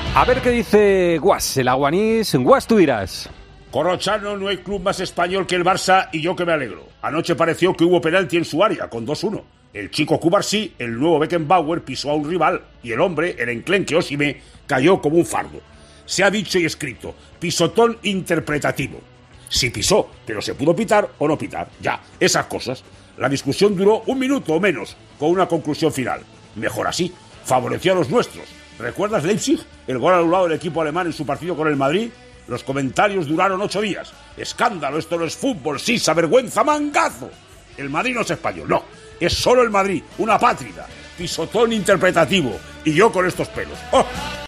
A ver qué dice Guas, el aguanís. Guas, tú dirás. Corrochano, no hay club más español que el Barça y yo que me alegro. Anoche pareció que hubo penalti en su área, con 2-1. El chico Cubarsí, el nuevo Beckenbauer, pisó a un rival y el hombre, el enclenque Osimhen, cayó como un fardo. Se ha dicho y escrito, pisotón interpretativo. Si pisó, pero se pudo pitar o no pitar. Ya, esas cosas. La discusión duró 1 minuto o menos, con una conclusión final. Mejor así, favoreció a los nuestros. ¿Recuerdas Leipzig? El gol anulado del equipo alemán en su partido con el Madrid. Los comentarios duraron 8 días. Escándalo, esto no es fútbol, sisa, vergüenza, mangazo. El Madrid no es español, no. Es solo el Madrid, una pátrida. Pisotón interpretativo. Y yo con estos pelos. ¡Oh!